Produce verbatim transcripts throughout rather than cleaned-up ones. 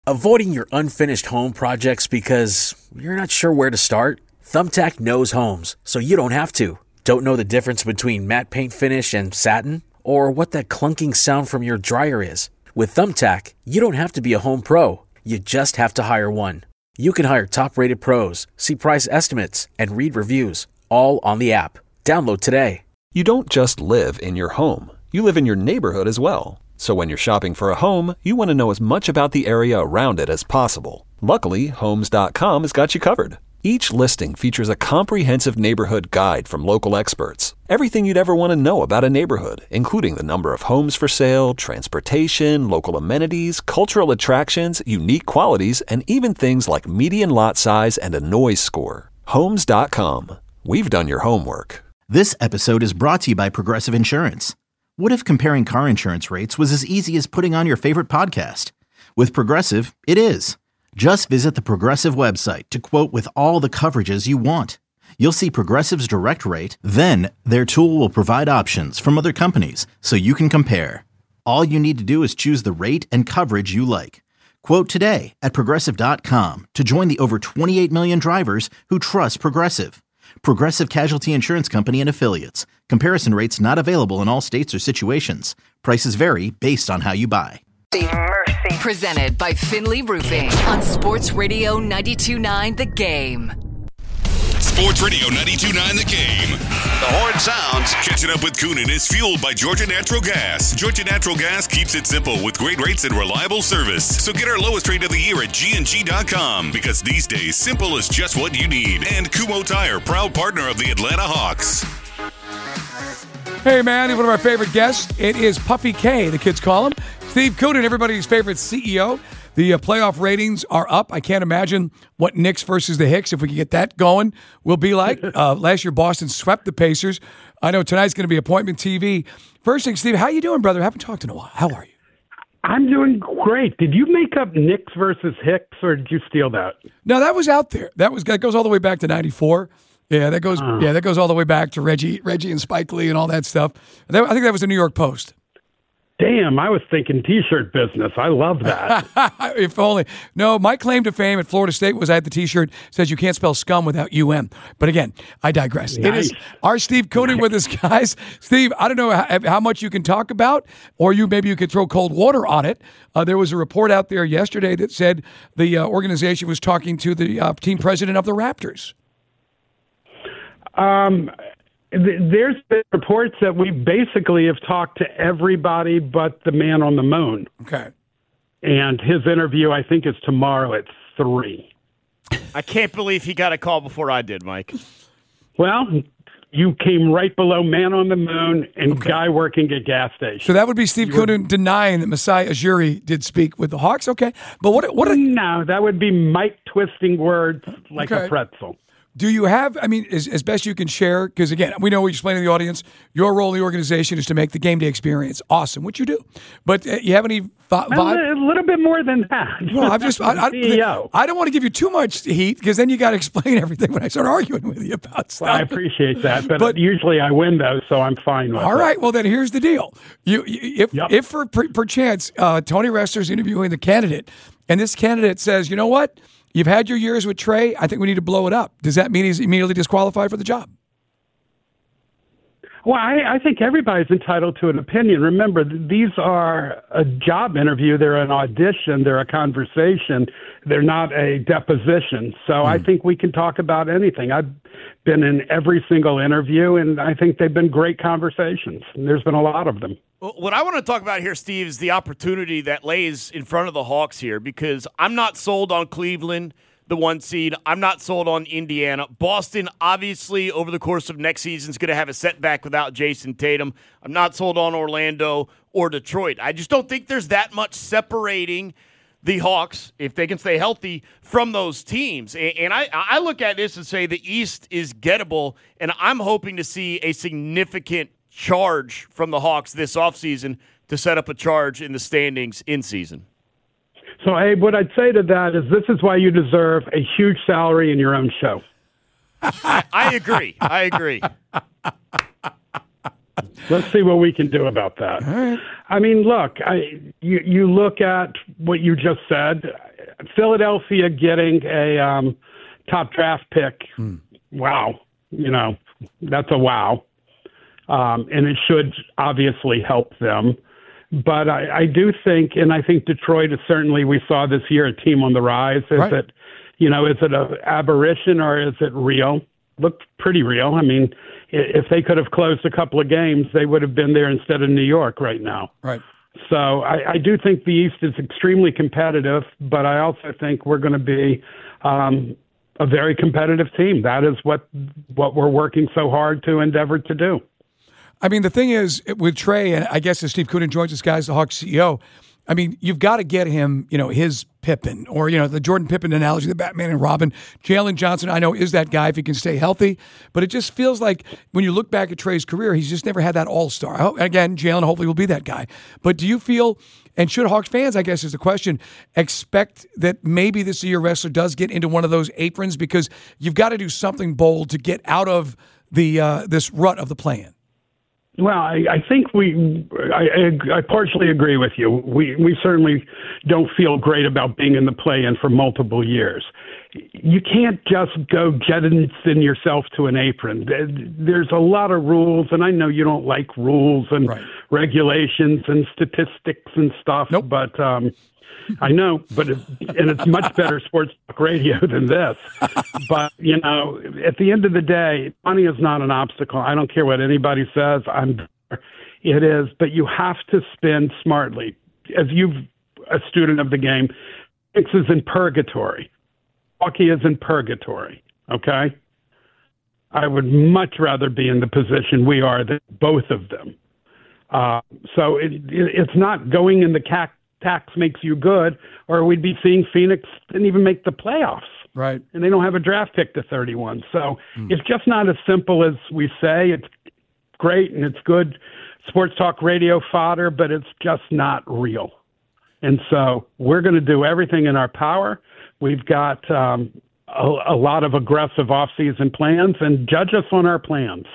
Avoiding your unfinished home projects because you're not sure where to start? Thumbtack knows homes, so you don't have to. Don't know the difference between matte paint finish and satin? Or what that clunking sound from your dryer is? With Thumbtack, you don't have to be a home pro. You just have to hire one. You can hire top-rated pros, see price estimates, and read reviews, all on the app. Download today. You don't just live in your home. You live in your neighborhood as well. So when you're shopping for a home, you want to know as much about the area around it as possible. Luckily, Homes dot com has got you covered. Each listing features a comprehensive neighborhood guide from local experts. Everything you'd ever want to know about a neighborhood, including the number of homes for sale, transportation, local amenities, cultural attractions, unique qualities, and even things like median lot size and a noise score. Homes dot com. We've done your homework. This episode is brought to you by Progressive Insurance. What if comparing car insurance rates was as easy as putting on your favorite podcast? With Progressive, it is. Just visit the Progressive website to quote with all the coverages you want. You'll see Progressive's direct rate, then their tool will provide options from other companies so you can compare. All you need to do is choose the rate and coverage you like. Quote today at Progressive dot com to join the over twenty-eight million drivers who trust Progressive. Progressive Casualty Insurance Company and Affiliates. Comparison rates not available in all states or situations. Prices vary based on how you buy. Mercy. Presented by Finley Roofing on Sports Radio ninety-two point nine The Game. Sports Radio ninety-two point nine The Game. The horn sounds. Catching up with Coonan is fueled by Georgia Natural Gas. Georgia Natural Gas keeps it simple with great rates and reliable service. So get our lowest rate of the year at G N G dot com because these days, simple is just what you need. And Kumho Tire, proud partner of the Atlanta Hawks. Hey, man, one of our favorite guests. It is Puffy K, the kids call him. Steve Coonan, everybody's favorite C E O. The uh, playoff ratings are up. I can't imagine what Knicks versus the Hicks, if we can get that going, will be like. Uh, last year, Boston swept the Pacers. I know tonight's going to be appointment T V. First thing, Steve, how you doing, brother? Haven't talked in a while. How are you? I'm doing great. Did you make up Knicks versus Hicks, or did you steal that? No, that was out there. That was that goes all the way back to ninety-four. Yeah, that goes. Uh, yeah, that goes all the way back to Reggie, Reggie and Spike Lee and all that stuff. That, I think that was the New York Post. Damn, I was thinking T-shirt business. I love that. If only. No, my claim to fame at Florida State was I had the T-shirt that says you can't spell scum without U M. But again, I digress. Nice. It is our Steve Coonan with us, guys. Steve, I don't know how, how much you can talk about, or you maybe you could throw cold water on it. Uh, there was a report out there yesterday that said the uh, organization was talking to the uh, team president of the Raptors. Um. There's been reports that we basically have talked to everybody but the man on the moon. Okay. And his interview, I think, is tomorrow at three. I can't believe he got a call before I did, Mike. Well, you came right below man on the moon and okay. guy working at gas station. So that would be Steve Coonan denying that Masai Ujiri did speak with the Hawks? Okay. But what? What? Are, no, that would be Mike twisting words like okay. a pretzel. Do you have, I mean, as, as best you can share, because again, we know we explain to the audience, your role in the organization is to make the game day experience awesome, which you do. But uh, you have any vibe? A little bit more than that. Well, I'm just, I, C E O. I, I don't want to give you too much heat, because then you got to explain everything when I start arguing with you about stuff. Well, I appreciate that, but, but usually I win those, so I'm fine with it. All right, well then here's the deal. You, you If, yep. if for perchance, uh, Tony Rester's interviewing the candidate, and this candidate says, you know what? You've had your years with Trey. I think we need to blow it up. Does that mean he's immediately disqualified for the job? Well, I, I think everybody's entitled to an opinion. Remember, these are a job interview. They're an audition. They're a conversation. They're not a deposition. So mm. I think we can talk about anything. I've been in every single interview, and I think they've been great conversations. And there's been a lot of them. What I want to talk about here, Steve, is the opportunity that lays in front of the Hawks here, because I'm not sold on Cleveland, the one seed. I'm not sold on Indiana. Boston, obviously, over the course of next season is going to have a setback without Jason Tatum. I'm not sold on Orlando or Detroit. I just don't think there's that much separating the Hawks, if they can stay healthy, from those teams. And I, I look at this and say the East is gettable, and I'm hoping to see a significant charge from the Hawks this offseason to set up a charge in the standings in season. So, Abe, what I'd say to that is this is why you deserve a huge salary in your own show. I, I agree. I agree. Let's see what we can do about that. All right. I mean, look, I, you, you look at what you just said. Philadelphia getting a um, top draft pick, mm. wow, you know, that's a wow. Um, and it should obviously help them. But I, I do think, and I think Detroit is certainly, we saw this year, a team on the rise. Is right. it, you know, is it an aberration or is it real? Looked pretty real. I mean, if they could have closed a couple of games, they would have been there instead of New York right now. Right. So I, I do think the East is extremely competitive, but I also think we're going to be um, a very competitive team. That is what what we're working so hard to endeavor to do. I mean, the thing is, with Trey, and I guess as Steve Koonin joins us, guys, the Hawks C E O, I mean, you've got to get him, you know, his Pippen, or, you know, the Jordan Pippen analogy, the Batman and Robin. Jalen Johnson, I know, is that guy if he can stay healthy, but it just feels like when you look back at Trey's career, he's just never had that all-star. Again, Jalen hopefully will be that guy. But do you feel, and should Hawks fans, I guess is the question, expect that maybe this year wrestler does get into one of those aprons? Because you've got to do something bold to get out of the uh, this rut of the play-in. Well, I, I think we, I, I partially agree with you. We we certainly don't feel great about being in the play-in for multiple years. You can't just go jettison yourself to an apron. There's a lot of rules, and I know you don't like rules and right. regulations and statistics and stuff, nope. but um, I know, but it, and it's much better sports talk radio than this. But, you know, at the end of the day, money is not an obstacle. I don't care what anybody says. I'm it is, but you have to spend smartly. As you've a student of the game, Phoenix is in purgatory. Hockey is in purgatory, okay? I would much rather be in the position we are than both of them. Uh, so it, it, it's not going in the cac tax makes you good, or we'd be seeing Phoenix didn't even make the playoffs. Right. And they don't have a draft pick to thirty-one. So mm. it's just not as simple as we say. It's great and it's good sports talk radio fodder, but it's just not real. And so we're going to do everything in our power. We've got um, a, a lot of aggressive off-season plans, and judge us on our plans.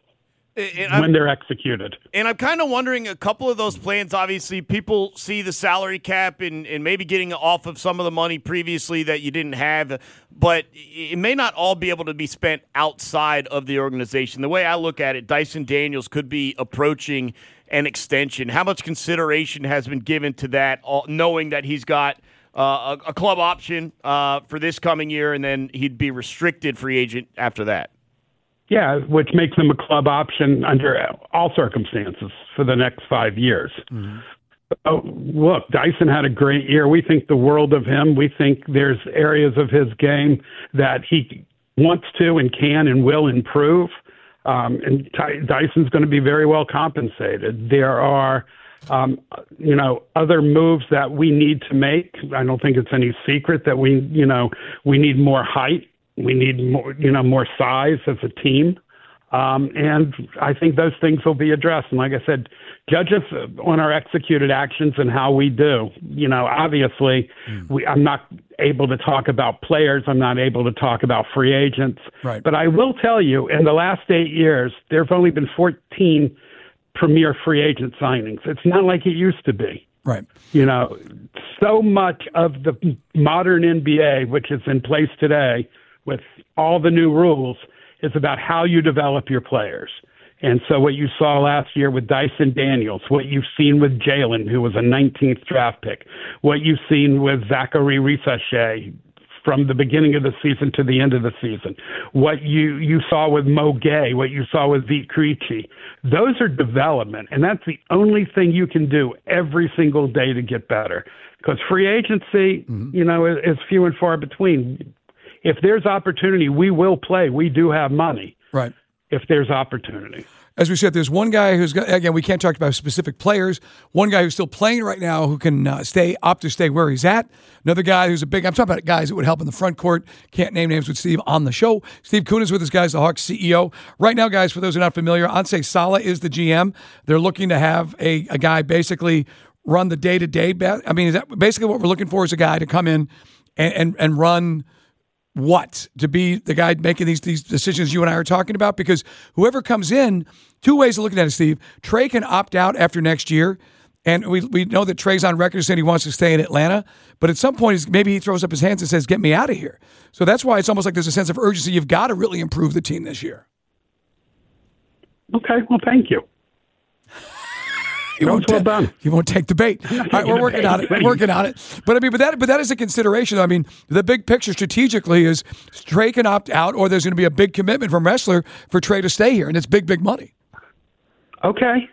And when they're executed. And I'm kind of wondering, a couple of those plans, obviously, people see the salary cap and, and maybe getting off of some of the money previously that you didn't have, but it may not all be able to be spent outside of the organization. The way I look at it, Dyson Daniels could be approaching an extension. How much consideration has been given to that, knowing that he's got uh, a, a club option uh, for this coming year, and then he'd be restricted free agent after that? Yeah, which makes him a club option under all circumstances for the next five years. Mm-hmm. Oh, look, Dyson had a great year. We think the world of him. We think there's areas of his game that he wants to and can and will improve. Um, and Ty- Dyson's going to be very well compensated. There are, um, you know, other moves that we need to make. I don't think it's any secret that we, you know, we need more height. We need more, you know, more size as a team. Um, and I think those things will be addressed. And like I said, judge us on our executed actions and how we do. You know, obviously, mm. we, I'm not able to talk about players. I'm not able to talk about free agents. Right. But I will tell you, in the last eight years, there have only been fourteen premier free agent signings. It's not like it used to be. Right. You know, so much of the modern N B A, which is in place today, with all the new rules, is about how you develop your players. And so what you saw last year with Dyson Daniels, what you've seen with Jalen, who was a nineteenth draft pick, what you've seen with Zachary Risacher from the beginning of the season to the end of the season, what you, you saw with Mo Gay, what you saw with Zeke Krejci, those are development. And that's the only thing you can do every single day to get better. Because free agency, mm-hmm. you know, is, is few and far between. If there's opportunity, we will play. We do have money. Right. If there's opportunity. As we said, there's one guy who's got, again, we can't talk about specific players. One guy who's still playing right now who can uh, stay, opt to stay where he's at. Another guy who's a big, I'm talking about guys that would help in the front court. Can't name names with Steve on the show. Steve Koonin is with us, guys, the Hawks C E O. Right now, guys, for those who are not familiar, Ansei Sala is the G M. They're looking to have a, a guy basically run the day-to-day. I mean, is that basically what we're looking for is a guy to come in and, and, and run what? To be the guy making these these decisions you and I are talking about? Because whoever comes in, two ways of looking at it, Steve. Trey can opt out after next year, And we we know that Trey's on record saying he wants to stay in Atlanta, but at some point, he's, maybe he throws up his hands and says, get me out of here. So that's why it's almost like there's a sense of urgency. You've got to really improve the team this year. Okay, well, thank you. You won't, well ta- done. you won't take the bait. All right, we're working on it. We're working on it. But I mean, but that, but that is a consideration. I mean, the big picture strategically is Trey can opt out, or there's going to be a big commitment from Ressler for Trey to stay here, and it's big, big money. Okay.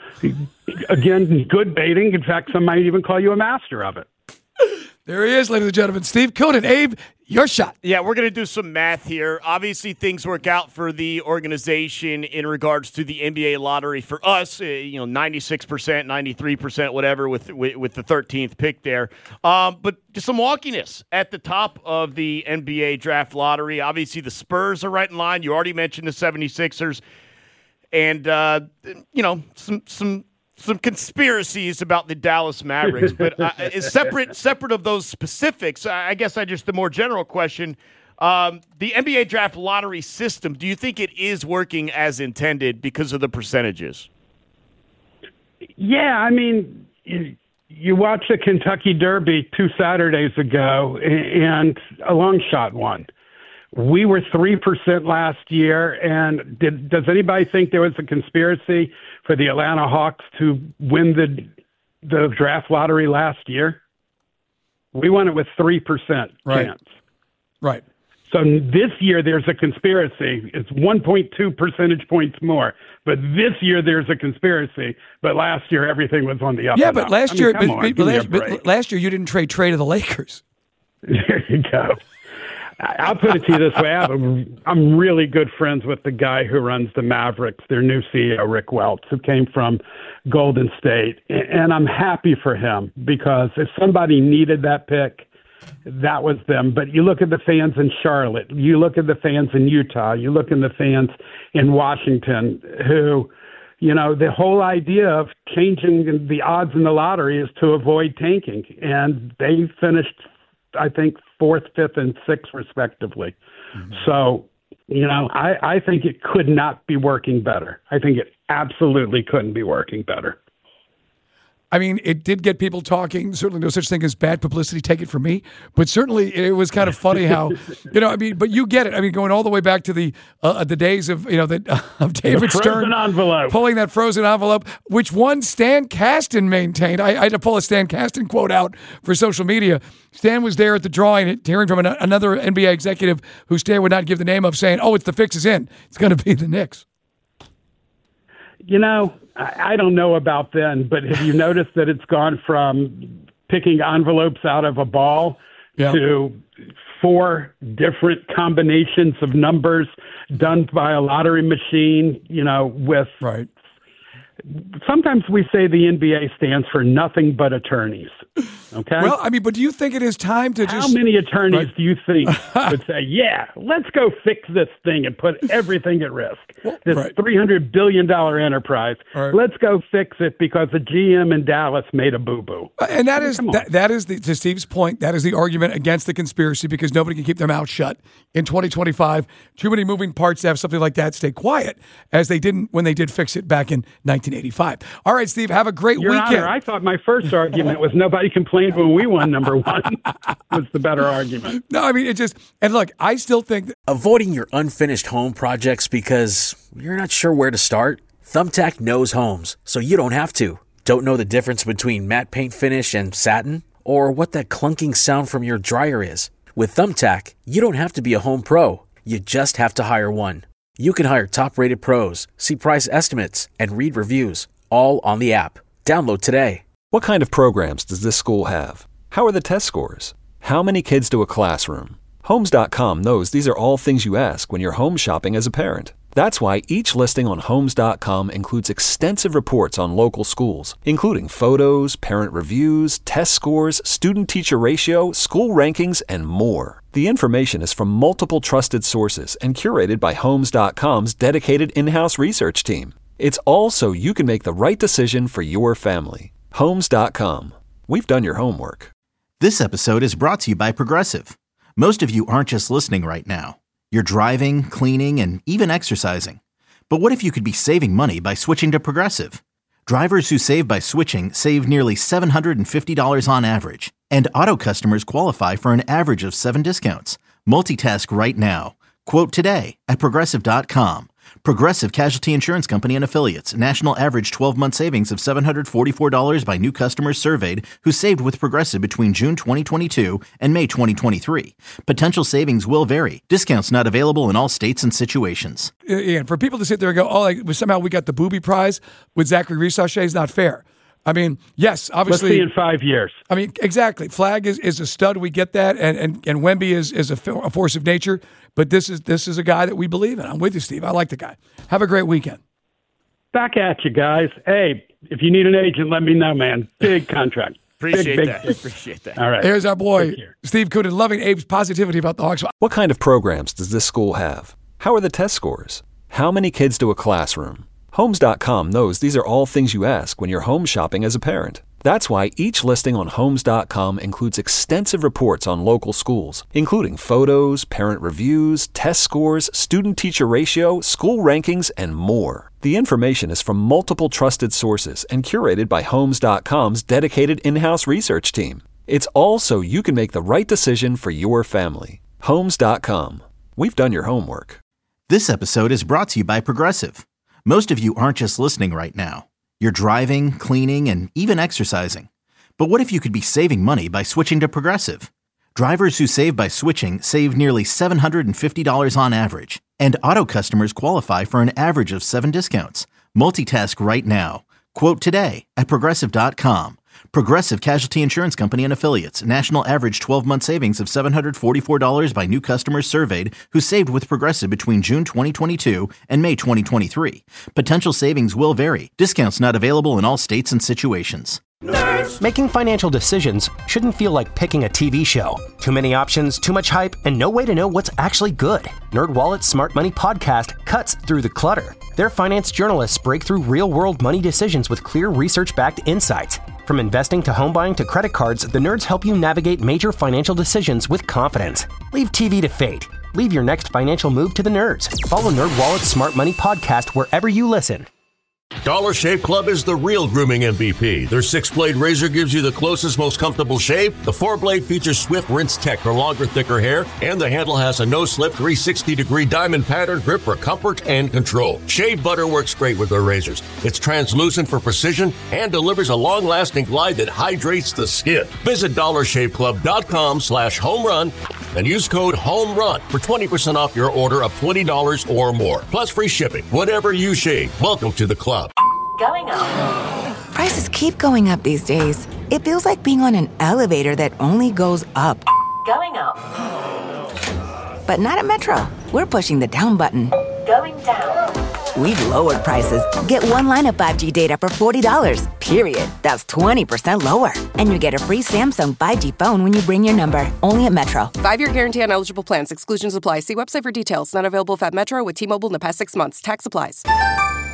Again, good baiting. In fact, some might even call you a master of it. There he is, ladies and gentlemen. Steve Koonin. Abe, your shot. Yeah, we're going to do some math here. Obviously, things work out for the organization in regards to the N B A lottery. For us, uh, you know, ninety-six percent, ninety-three percent, whatever, with, with with the thirteenth pick there. Um, but just some wonkiness at the top of the N B A draft lottery. Obviously, the Spurs are right in line. You already mentioned the seventy-sixers. And, uh, you know, some some some conspiracies about the Dallas Mavericks. But uh, separate separate of those specifics, I guess I just the more general question, um, the N B A draft lottery system, do you think it is working as intended because of the percentages? Yeah, I mean, you, you watched the Kentucky Derby two Saturdays ago, and a long shot won. We were three percent last year, and did, does anybody think there was a conspiracy for the Atlanta Hawks to win the the draft lottery last year? We won it with three percent right. chance. Right. So this year there's a conspiracy. It's one point two percentage points more. But this year there's a conspiracy. But last year everything was on the up. Yeah, and but up. last I mean, year, come but, on, but, give me a last, but break. last year you didn't trade Trey to the Lakers. There you go. I'll put it to you this way. I have a, I'm really good friends with the guy who runs the Mavericks, their new C E O, Rick Welts, who came from Golden State. And I'm happy for him because if somebody needed that pick, that was them. But you look at the fans in Charlotte, you look at the fans in Utah, you look at the fans in Washington who, you know, the whole idea of changing the odds in the lottery is to avoid tanking. And they finished, I think, fourth, fifth, and sixth, respectively. Mm-hmm. So, you know, I, I think it could not be working better. I think it absolutely couldn't be working better. I mean, it did get people talking. Certainly no such thing as bad publicity, take it from me. But certainly it was kind of funny how, you know, I mean, but you get it. I mean, going all the way back to the uh, the days of, you know, the, uh, of David the frozen Stern envelope. pulling that frozen envelope, which one Stan Kasten maintained. I, I had to pull a Stan Kasten quote out for social media. Stan was there at the drawing, hearing from an, another N B A executive who Stan would not give the name of, saying, oh, it's the fix is in. It's going to be the Knicks. You know, I don't know about then, but have you noticed that it's gone from picking envelopes out of a ball yeah. to four different combinations of numbers done by a lottery machine, you know, with right. Sometimes we say the N B A stands for nothing but attorneys. Okay. Well, I mean, but do you think it is time to How just... How many attorneys right. do you think would say, yeah, let's go fix this thing and put everything at risk? This right. three hundred billion dollars enterprise. Right. Let's go fix it because the G M in Dallas made a boo-boo. And that I mean, is that, that is the, to Steve's point, that is the argument against the conspiracy because nobody can keep their mouth shut in twenty twenty-five. Too many moving parts to have something like that stay quiet, as they didn't when they did fix it back in nineteen eighty-five. All right, Steve, have a great Your weekend. Honor, I thought my first argument was nobody complained when we won number one was the better argument. No, I mean, it just, and look, I still think that avoiding your unfinished home projects because you're not sure where to start? Thumbtack knows homes, so you don't have to. Don't know the difference between matte paint finish and satin? Or what that clunking sound from your dryer is? With Thumbtack, you don't have to be a home pro. You just have to hire one. You can hire top-rated pros, see price estimates, and read reviews, all on the app. Download today. What kind of programs does this school have? How are the test scores? How many kids do a classroom? Homes dot com knows these are all things you ask when you're home shopping as a parent. That's why each listing on Homes dot com includes extensive reports on local schools, including photos, parent reviews, test scores, student-teacher ratio, school rankings, and more. The information is from multiple trusted sources and curated by Homes dot com's dedicated in-house research team. It's all so you can make the right decision for your family. Homes dot com. We've done your homework. This episode is brought to you by Progressive. Most of you aren't just listening right now. You're driving, cleaning, and even exercising. But what if you could be saving money by switching to Progressive? Drivers who save by switching save nearly seven hundred fifty dollars on average. And Auto customers qualify for an average of seven discounts. Multitask right now. Quote today at Progressive dot com. Progressive Casualty Insurance Company and Affiliates. National average twelve-month savings of seven hundred forty-four dollars by new customers surveyed who saved with Progressive between June twenty twenty-two and May twenty twenty-three. Potential savings will vary. Discounts not available in all states and situations. Ian, for people to sit there and go, oh, like, somehow we got the booby prize with Zachary Risachet is not fair. I mean, yes, obviously. Let's see in five years. I mean, exactly. Flag is, is a stud. We get that, and and, and Wemby is is a, a force of nature. But this is this is a guy that we believe in. I'm with you, Steve. I like the guy. Have a great weekend. Back at you guys. Hey, if you need an agent, let me know, man. Big contract. Appreciate big, big, that. big. Appreciate that. All right. Here's our boy, Steve Koonin, loving Abe's positivity about the Hawks. What kind of programs does this school have? How are the test scores? How many kids to a classroom? Homes dot com knows these are all things you ask when you're home shopping as a parent. That's why each listing on Homes dot com includes extensive reports on local schools, including photos, parent reviews, test scores, student-teacher ratio, school rankings, and more. The information is from multiple trusted sources and curated by Homes dot com's dedicated in-house research team. It's all so you can make the right decision for your family. Homes dot com. We've done your homework. This episode is brought to you by Progressive. Most of you aren't just listening right now. You're driving, cleaning, and even exercising. But what if you could be saving money by switching to Progressive? Drivers who save by switching save nearly seven hundred fifty dollars on average. And Auto customers qualify for an average of seven discounts. Multitask right now. Quote today at Progressive dot com. Progressive Casualty Insurance Company and Affiliates. National average twelve-month savings of seven hundred forty-four dollars by new customers surveyed who saved with Progressive between June twenty twenty-two and May twenty twenty-three. Potential savings will vary. Discounts not available in all states and situations. Nerds. Making financial decisions shouldn't feel like picking a T V show. Too many options, too much hype, and no way to know what's actually good. NerdWallet's Smart Money Podcast cuts through the clutter. Their finance journalists break through real-world money decisions with clear research-backed insights. From investing to home buying to credit cards, the nerds help you navigate major financial decisions with confidence. Leave T V to fate. Leave your next financial move to the nerds. Follow NerdWallet's Smart Money Podcast wherever you listen. Dollar Shave Club is the real grooming M V P. Their six-blade razor gives you the closest, most comfortable shave. The four-blade features swift rinse tech for longer, thicker hair. And the handle has a no-slip three hundred sixty degree diamond pattern grip for comfort and control. Shave butter works great with their razors. It's translucent for precision and delivers a long-lasting glide that hydrates the skin. Visit dollar shave club dot com slash home run and use code HOMERUN for twenty percent off your order of twenty dollars or more. Plus free shipping. Whatever you shave, welcome to the club. Going up. Prices keep going up these days. It feels like being on an elevator that only goes up. Going up. But not at Metro. We're pushing the down button. Going down. We've lowered prices. Get one line of five G data for forty dollars. Period. That's twenty percent lower. And you get a free Samsung five G phone when you bring your number. Only at Metro. Five-year guarantee on eligible plans. Exclusions apply. See website for details. Not available at Metro with T-Mobile in the past six months. Tax applies.